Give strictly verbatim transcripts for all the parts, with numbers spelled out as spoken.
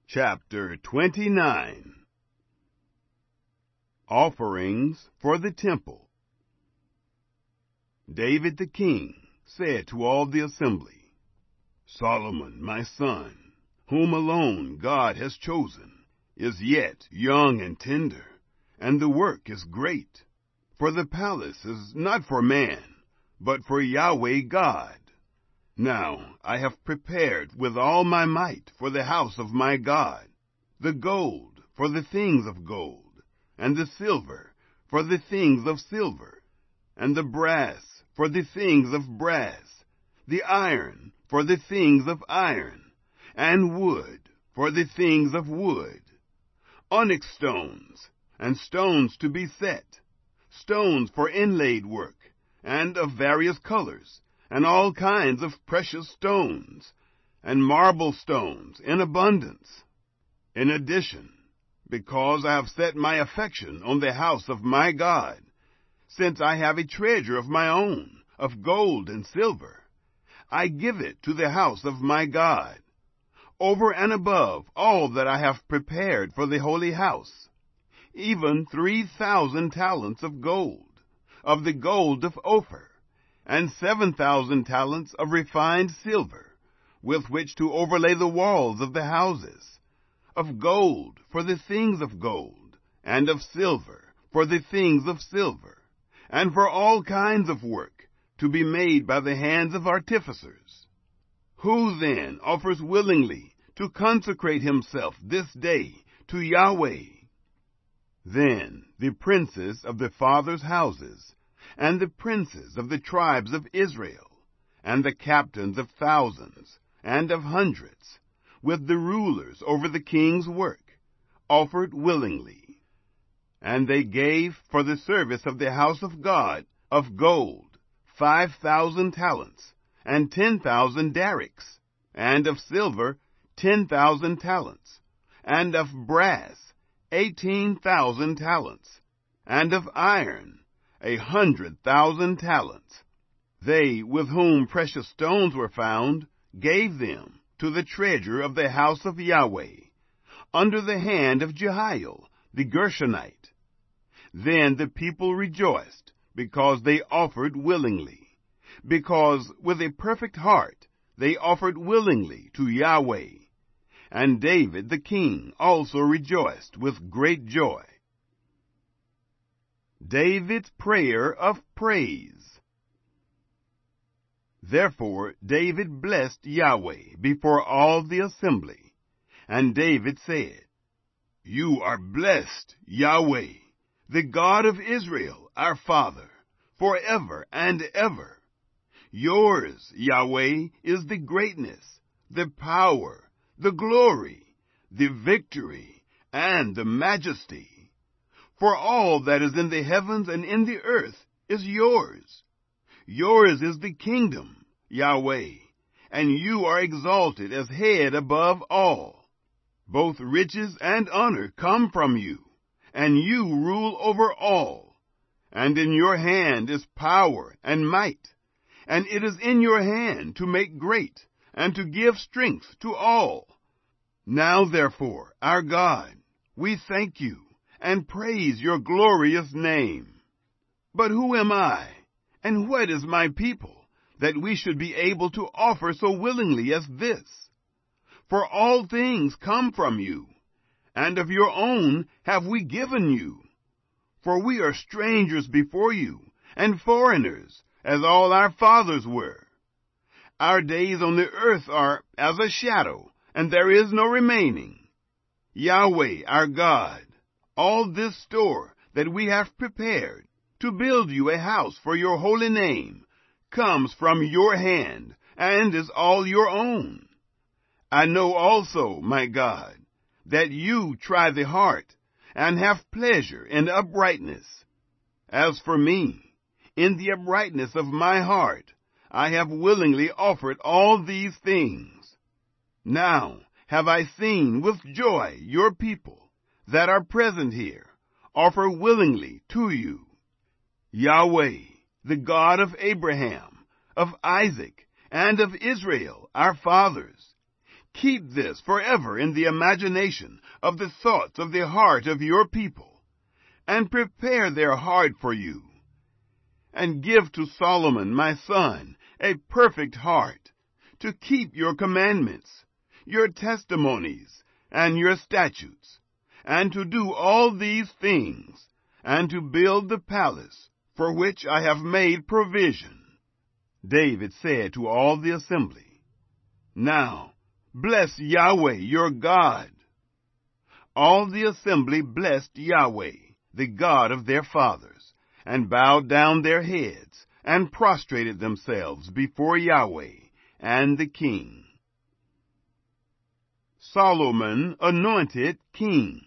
Chapter twenty-nine. Offerings for the Temple. David the king said to all the assembly, Solomon, my son, whom alone God has chosen, is yet young and tender, and the work is great. For the palace is not for man, but for Yahweh God. Now I have prepared with all my might for the house of my God, the gold for the things of gold, and the silver for the things of silver, and the brass for the things of brass, the iron for the things of iron, and wood for the things of wood, onyx stones, and stones to be set, stones for inlaid work, and of various colors, and all kinds of precious stones, and marble stones in abundance. In addition, because I have set my affection on the house of my God, since I have a treasure of my own, of gold and silver, I give it to the house of my God, over and above all that I have prepared for the holy house, even three thousand talents of gold, of the gold of Ophir, and seven thousand talents of refined silver, with which to overlay the walls of the houses, of gold for the things of gold, and of silver for the things of silver, and for all kinds of work to be made by the hands of artificers. Who then offers willingly to consecrate himself this day to Yahweh? Then the princes of the fathers' houses, and the princes of the tribes of Israel, and the captains of thousands, and of hundreds, with the rulers over the king's work, offered willingly. And they gave for the service of the house of God of gold five thousand talents, and ten thousand darics, and of silver ten thousand talents, and of brass eighteen thousand talents, and of iron a hundred thousand talents. They with whom precious stones were found gave them to the treasure of the house of Yahweh, under the hand of Jehiel the Gershonite. Then the people rejoiced, because they offered willingly, because with a perfect heart they offered willingly to Yahweh. And David the king also rejoiced with great joy. David's prayer of praise. Therefore David blessed Yahweh before all the assembly. And David said, You are blessed, Yahweh, the God of Israel, our Father, forever and ever. Yours, Yahweh, is the greatness, the power, the glory, the victory, and the majesty. For all that is in the heavens and in the earth is yours. Yours is the kingdom, Yahweh, and you are exalted as head above all. Both riches and honor come from you, and you rule over all. And in your hand is power and might, and it is in your hand to make great and to give strength to all. Now therefore, our God, we thank you and praise your glorious name. But who am I, and what is my people, that we should be able to offer so willingly as this? For all things come from you, and of your own have we given you. For we are strangers before you, and foreigners, as all our fathers were. Our days on the earth are as a shadow, and there is no remaining. Yahweh, our God, all this store that we have prepared to build you a house for your holy name comes from your hand and is all your own. I know also, my God, that you try the heart and have pleasure in uprightness. As for me, in the uprightness of my heart, I have willingly offered all these things. Now have I seen with joy your people that are present here offer willingly to you. Yahweh, the God of Abraham, of Isaac, and of Israel, our fathers, Keep this forever in the imagination of the thoughts of the heart of your people, and prepare their heart for you. And give to Solomon my son a perfect heart, to keep your commandments, your testimonies, and your statutes, and to do all these things, and to build the palace for which I have made provision. David said to all the assembly, Now bless Yahweh your God. All the assembly blessed Yahweh, the God of their fathers, and bowed down their heads, and prostrated themselves before Yahweh and the king. Solomon anointed king.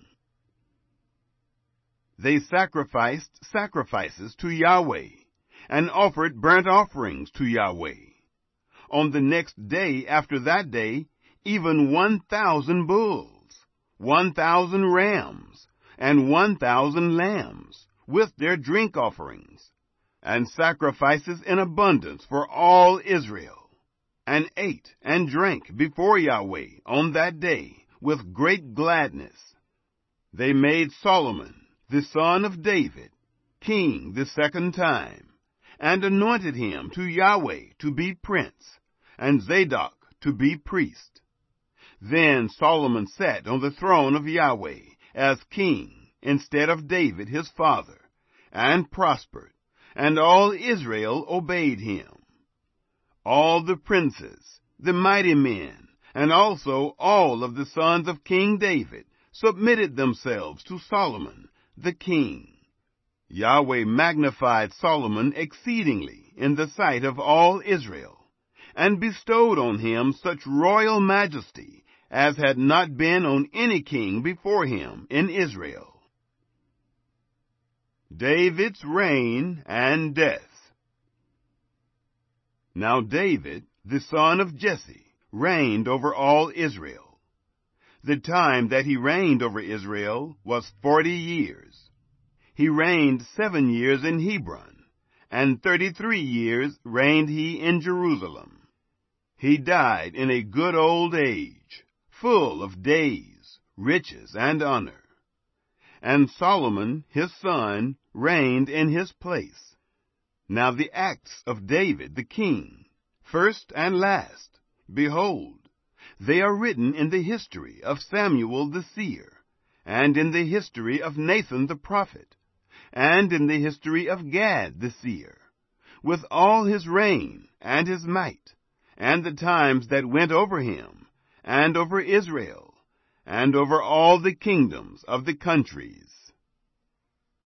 They sacrificed sacrifices to Yahweh, and offered burnt offerings to Yahweh. On the next day after that day, even one thousand bulls, one thousand rams, and one thousand lambs, with their drink offerings, and sacrifices in abundance for all Israel, and ate and drank before Yahweh on that day with great gladness. They made Solomon, the son of David, king the second time, and anointed him to Yahweh to be prince, and Zadok to be priest. Then Solomon sat on the throne of Yahweh as king instead of David his father, and prospered, and all Israel obeyed him. All the princes, the mighty men, and also all of the sons of King David submitted themselves to Solomon, the king. Yahweh magnified Solomon exceedingly in the sight of all Israel, and bestowed on him such royal majesty as had not been on any king before him in Israel. David's reign and death. Now David, the son of Jesse, reigned over all Israel. The time that he reigned over Israel was forty years. He reigned seven years in Hebron, and thirty-three years reigned he in Jerusalem. He died in a good old age, full of days, riches, and honor. And Solomon, his son, reigned in his place. Now the acts of David the king, first and last, behold, they are written in the history of Samuel the seer, and in the history of Nathan the prophet, and in the history of Gad the seer, with all his reign and his might, and the times that went over him, and over Israel, and over all the kingdoms of the countries.